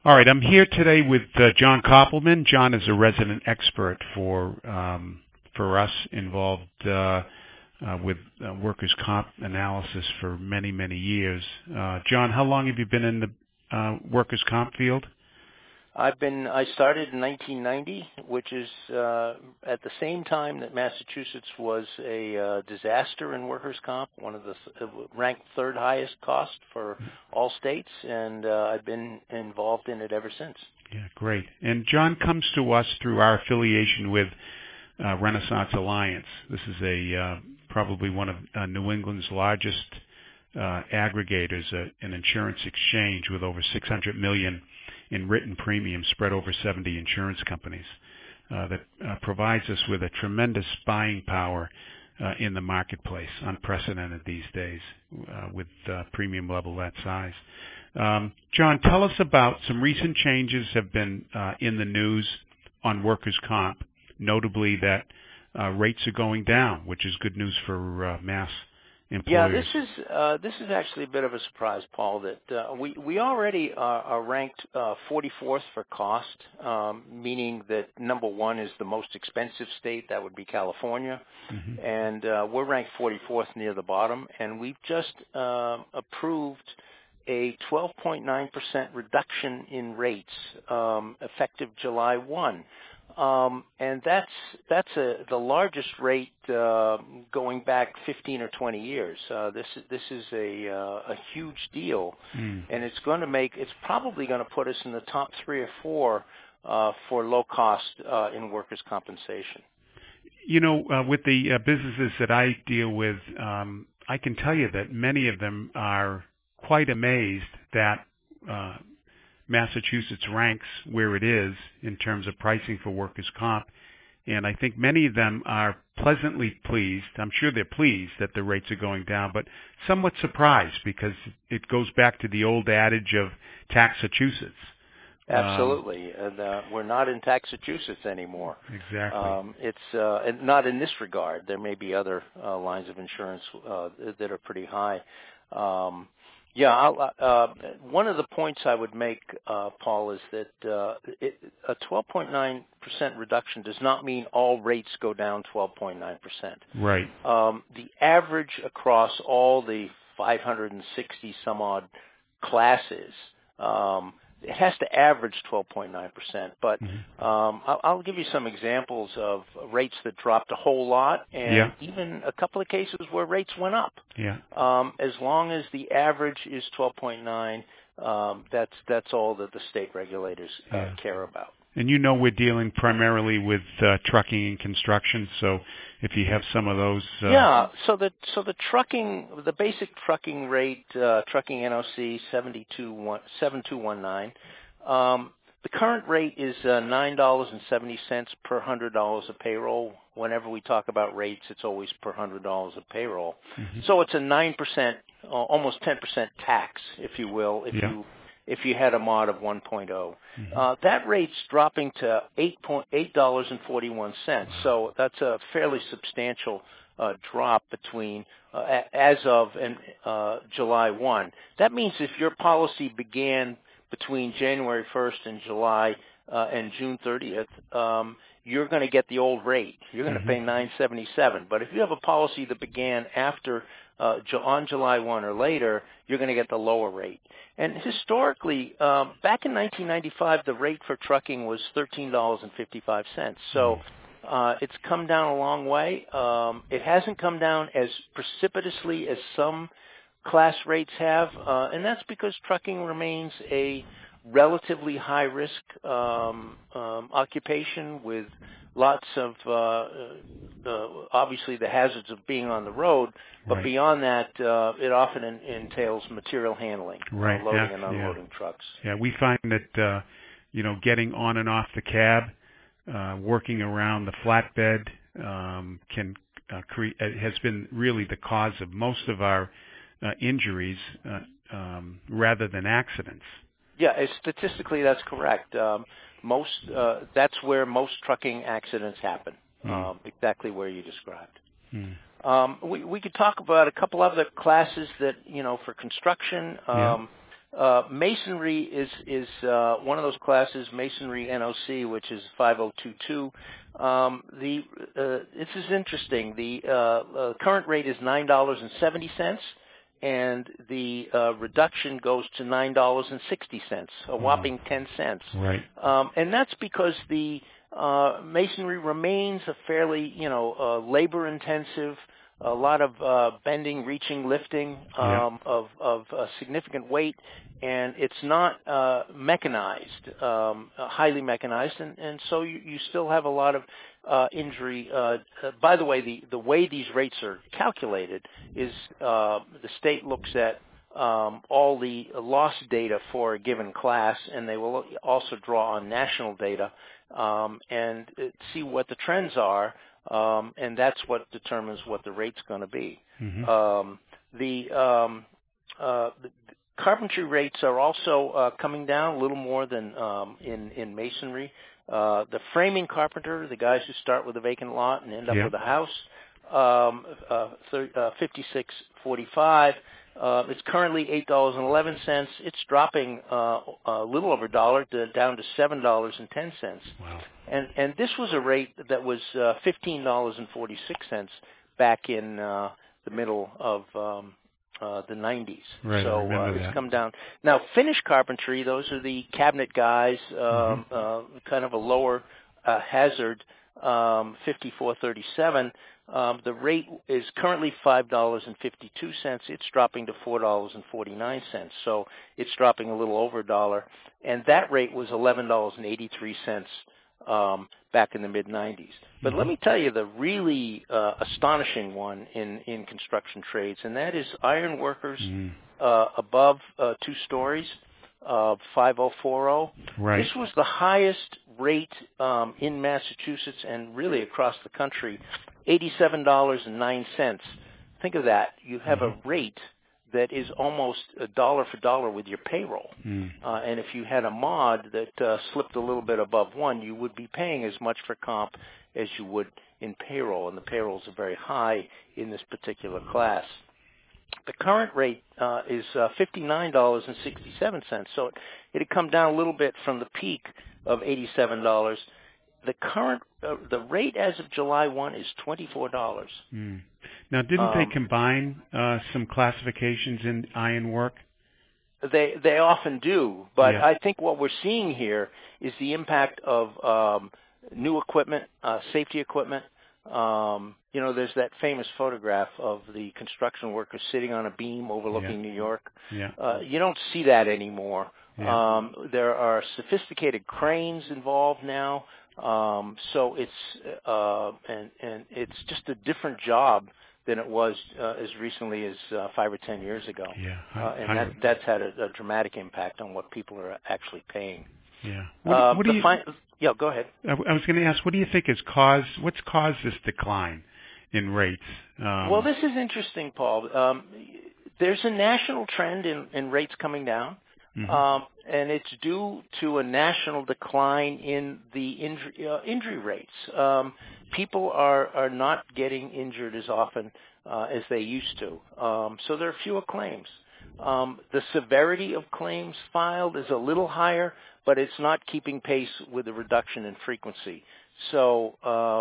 All right, I'm here today with John Koppelman. John is a resident expert for us, involved with workers' comp analysis for many, many years. John, how long have you been in the workers' comp field? I started in 1990, which is at the same time that Massachusetts was a disaster in workers' comp, one of the ranked third highest cost for all states, and I've been involved in it ever since. Yeah, great. And John comes to us through our affiliation with Renaissance Alliance. This is probably one of New England's largest aggregators, an insurance exchange with over $600 million in written premiums spread over 70 insurance companies that provides us with a tremendous buying power in the marketplace, unprecedented these days with premium level that size. John, tell us about some recent changes have been in the news on workers' comp, notably that rates are going down, which is good news for mass employers. Yeah, this is actually a bit of a surprise, Paul, that we already are ranked 44th for cost, meaning that number one is the most expensive state, that would be California, and we're ranked 44th near the bottom, and we've just approved a 12.9% reduction in rates effective July 1. And that's the largest rate going back 15 or 20 years. This is a huge deal, and it's probably going to put us in the top 3 or 4 for low cost in workers' compensation. You know, with the businesses that I deal with, I can tell you that many of them are quite amazed that Massachusetts ranks where it is in terms of pricing for workers' comp, and I think many of them are pleasantly pleased. I'm sure they're pleased that the rates are going down, but somewhat surprised because it goes back to the old adage of Taxachusetts. Absolutely, and we're not in Taxachusetts anymore. Exactly. It's not in this regard. There may be other lines of insurance that are pretty high. One of the points I would make, Paul, is that a 12.9% reduction does not mean all rates go down 12.9%. Right. The average across all the 560 some odd classes, it has to average 12.9%. But I'll give you some examples of rates that dropped a whole lot, and even a couple of cases where rates went up. Yeah. As long as the average is 12.9, that's all that the state regulators care about. And you know we're dealing primarily with trucking and construction, so if you have some of those... So the trucking, the basic trucking rate, trucking NOC 7219, the current rate is $9.70 per $100 of payroll. Whenever we talk about rates, it's always per $100 of payroll. So it's a 9%, almost 10% tax, if you will, if you had a mod of 1.0. That rate's dropping to $8.41. So that's a fairly substantial drop between as of July 1. That means if your policy began between January 1st and July and June 30th, you're going to get the old rate. You're going to pay $9.77. But if you have a policy that began after on July 1 or later, you're going to get the lower rate. And historically, back in 1995, the rate for trucking was $13.55. So it's come down a long way. It hasn't come down as precipitously as some class rates have, and that's because trucking remains a relatively high-risk occupation with lots of, obviously, the hazards of being on the road, but beyond that, it often entails material handling, loading and unloading trucks. Yeah, we find that, getting on and off the cab, working around the flatbed has been really the cause of most of our injuries rather than accidents. Yeah, statistically that's correct. That's where most trucking accidents happen, exactly where you described. We could talk about a couple other classes that, for construction. Masonry is one of those classes, Masonry NOC, which is 5022. This is interesting. The current rate is $9.70, and the reduction goes to $9.60, a whopping 10 cents. Right. And that's because the Masonry remains a fairly, labor-intensive, a lot of bending, reaching, lifting of significant weight, and it's not mechanized, highly mechanized, and so you still have a lot of injury. By the way, the way these rates are calculated is the state looks at all the loss data for a given class, and they will also draw on national data and see what the trends are. And that's what determines what the rate's going to be. Mm-hmm. The carpentry rates are also coming down a little more than in masonry. The framing carpenter, the guys who start with a vacant lot and end up with a house, $56.45. It's currently $8.11. It's dropping a little over a dollar down to $7.10. Wow. And this was a rate that was $15.46 back in the middle of the 90s. Right, so it's come down. Now, finish carpentry, those are the cabinet guys, kind of a lower hazard, $54.37. The rate is currently $5.52. It's dropping to $4.49. So it's dropping a little over a dollar. And that rate was $11.83 back in the mid-90s. But let me tell you the really astonishing one in construction trades, and that is iron workers above 2 stories, 5040. Right. This was the highest rate in Massachusetts and really across the country, $87.09. Think of that. You have a rate that is almost a dollar for dollar with your payroll. And if you had a mod that slipped a little bit above 1, you would be paying as much for comp as you would in payroll, and the payrolls are very high in this particular class. The current rate is $59.67, so it had come down a little bit from the peak of $87. The current the rate as of July 1 is $24. Now, didn't they combine some classifications in ironwork? They often do, but I think what we're seeing here is the impact of new equipment, safety equipment. There's that famous photograph of the construction workers sitting on a beam overlooking New York. You don't see that anymore. There are sophisticated cranes involved now, so it's and it's just a different job than it was as recently as 5 or 10 years ago. And that's had a dramatic impact on what people are actually paying. What do you? Go ahead. I was going to ask, what do you think what's caused this decline in rates? Well, this is interesting, Paul. There's a national trend in rates coming down, and it's due to a national decline in the injury rates. People are not getting injured as often as they used to, so there are fewer claims. The severity of claims filed is a little higher, but it's not keeping pace with the reduction in frequency. So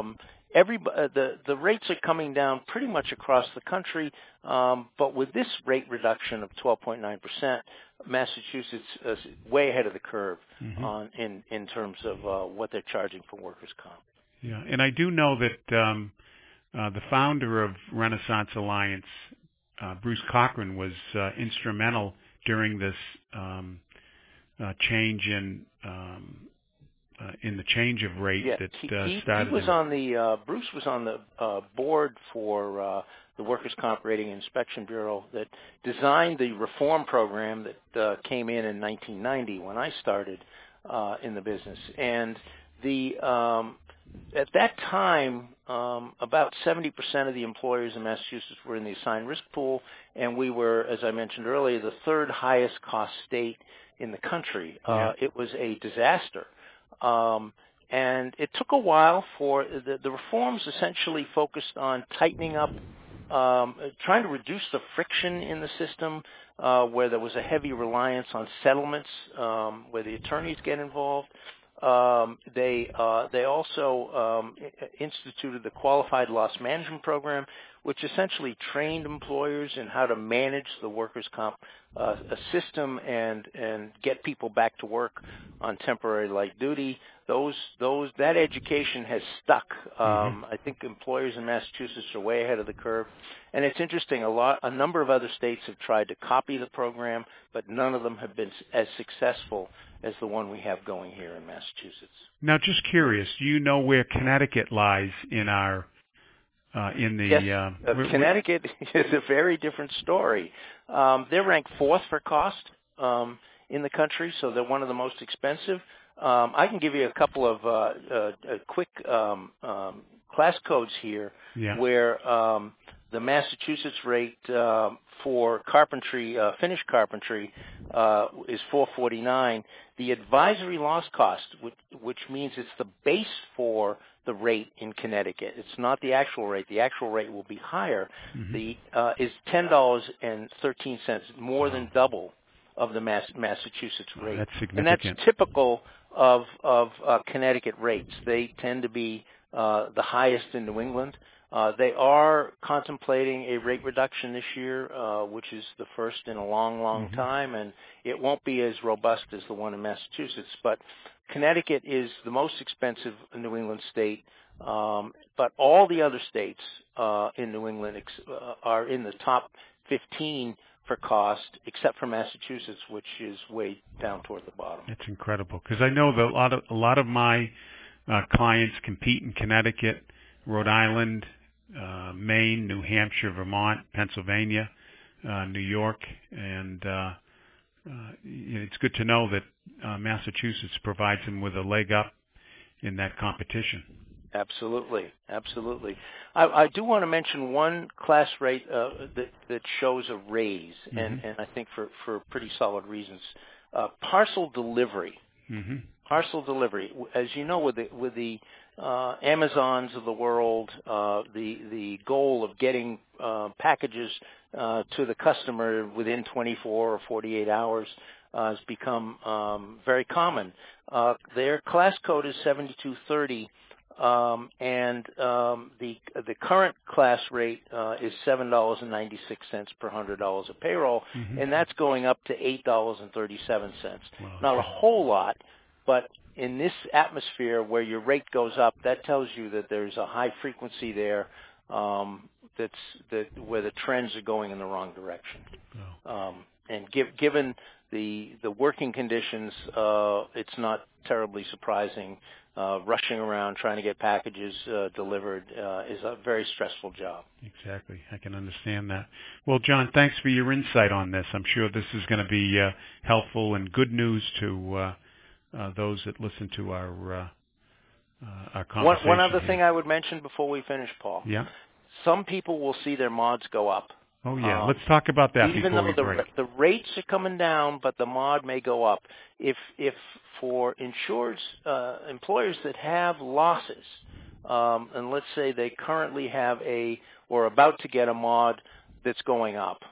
the rates are coming down pretty much across the country, but with this rate reduction of 12.9%, Massachusetts is way ahead of the curve in terms of what they're charging for workers' comp. Yeah, and I do know that the founder of Renaissance Alliance, Bruce Cochran, was instrumental during this change in the change of rate that started. He was on the Bruce was on the board for the Workers' Comp Rating Inspection Bureau that designed the reform program that came in 1990 when I started in the business, and at that time, about 70% of the employers in Massachusetts were in the assigned risk pool, and we were, as I mentioned earlier, the 3rd highest cost state in the country. It was a disaster. And it took a while for the reforms essentially focused on tightening up trying to reduce the friction in the system, where there was a heavy reliance on settlements, where the attorneys get involved. They also instituted the Qualified Loss Management Program, which essentially trained employers in how to manage the workers' comp system and get people back to work on temporary light duty. That education has stuck. I think employers in Massachusetts are way ahead of the curve, and it's interesting. A number of other states have tried to copy the program, but none of them have been as successful as the one we have going here in Massachusetts. Now, just curious, do you know where Connecticut lies in our Yes, Connecticut is a very different story. They're ranked 4th for cost in the country, so they're one of the most expensive. I can give you a couple of quick class codes here, where the Massachusetts rate for carpentry, finished carpentry, is $449. The advisory loss cost, which means it's the base for the rate in Connecticut. It's not the actual rate. The actual rate will be higher. Is $10.13, more than double of the Massachusetts rate. That's significant. And that's typical of Connecticut rates. They tend to be the highest in New England. They are contemplating a rate reduction this year, which is the first in a long, long time, and it won't be as robust as the one in Massachusetts. But Connecticut is the most expensive New England state, but all the other states in New England are in the top 15 for cost, except for Massachusetts, which is way down toward the bottom. That's incredible, because I know that a lot of my clients compete in Connecticut, Rhode Island, Maine, New Hampshire, Vermont, Pennsylvania, New York, and it's good to know that Massachusetts provides them with a leg up in that competition. Absolutely, absolutely. I do want to mention one class rate that shows a raise, and I think for pretty solid reasons. Parcel delivery. Parcel delivery. As you know, with the Amazons of the world, the goal of getting packages to the customer within 24 or 48 hours has become very common. Their class code is 7230, and the current class rate is $7.96 per $100 of payroll, and that's going up to $8.37. Wow. Not a whole lot, but in this atmosphere where your rate goes up, that tells you that there's a high frequency there, where the trends are going in the wrong direction. And given the working conditions, it's not terribly surprising. Rushing around trying to get packages delivered is a very stressful job. Exactly. I can understand that. Well, John, thanks for your insight on this. I'm sure this is going to be helpful and good news to those that listen to our conversation. One other thing I would mention before we finish, Paul. Yeah. Some people will see their mods go up. Oh, yeah. Let's talk about that even before we though break. the rates are coming down, but the mod may go up. If for insured employers that have losses, and let's say they currently have or about to get a mod that's going up,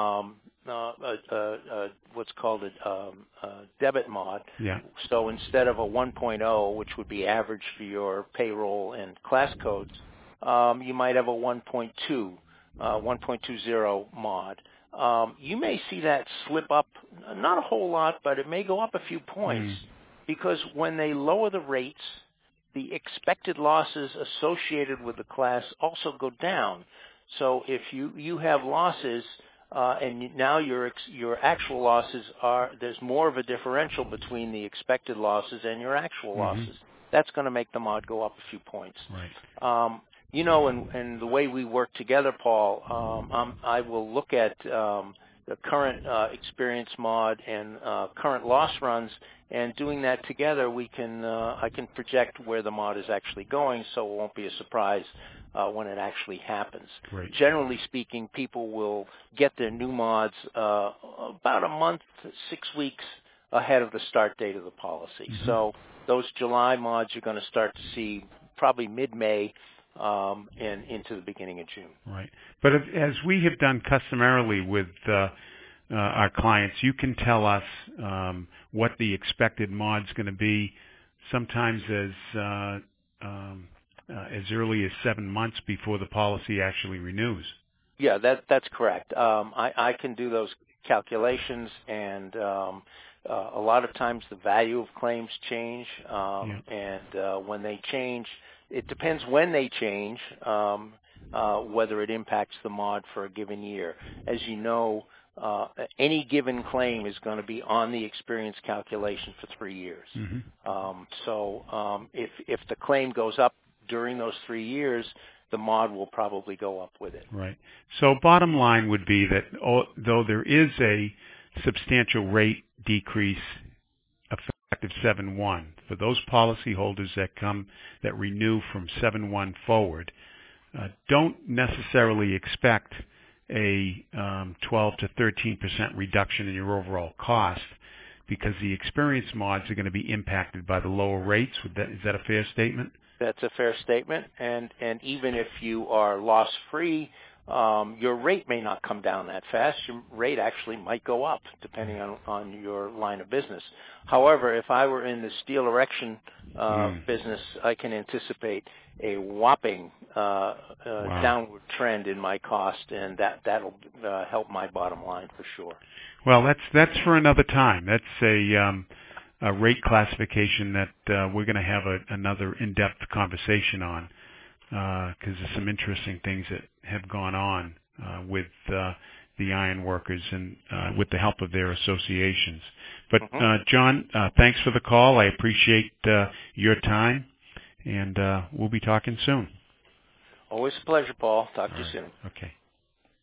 what's called a debit mod. Yeah. So instead of a 1.0, which would be average for your payroll and class codes, you might have a 1.2. 1.20 mod. You may see that slip up, not a whole lot, but it may go up a few points, because when they lower the rates, the expected losses associated with the class also go down. So if you have losses, and now your actual losses there's more of a differential between the expected losses and your actual losses. That's going to make the mod go up a few points. Right. You know, and the way we work together, Paul, I will look at the current experience mod and current loss runs, and doing that together, I can project where the mod is actually going, so it won't be a surprise when it actually happens. Great. Generally speaking, people will get their new mods about a month, 6 weeks ahead of the start date of the policy. So those July mods you're going to start to see probably mid-May. and into the beginning of June. Right. But as we have done customarily with our clients, you can tell us what the expected mod's going to be, sometimes as early as 7 months before the policy actually renews. Yeah, that's correct. I can do those calculations, and a lot of times the value of claims change, and when they change, it depends when they change, whether it impacts the mod for a given year. As you know, any given claim is going to be on the experience calculation for 3 years. If the claim goes up during those 3 years, the mod will probably go up with it. Right. So bottom line would be that though there is a substantial rate decrease effective 7/1 for those policyholders that renew from 7/1 forward, don't necessarily expect a 12 to 13% reduction in your overall cost, because the experience mods are going to be impacted by the lower rates. Is that a fair statement? That's a fair statement, and even if you are loss-free, your rate may not come down that fast. Your rate actually might go up, depending on your line of business. However, if I were in the steel erection business, I can anticipate a whopping downward trend in my cost, and that'll help my bottom line for sure. Well, that's for another time. That's a rate classification that we're going to have another in-depth conversation on, because there's some interesting things that have gone on with the iron workers and with the help of their associations. But John, thanks for the call. I appreciate your time, and we'll be talking soon. Always a pleasure, Paul. Talk to you soon. Okay.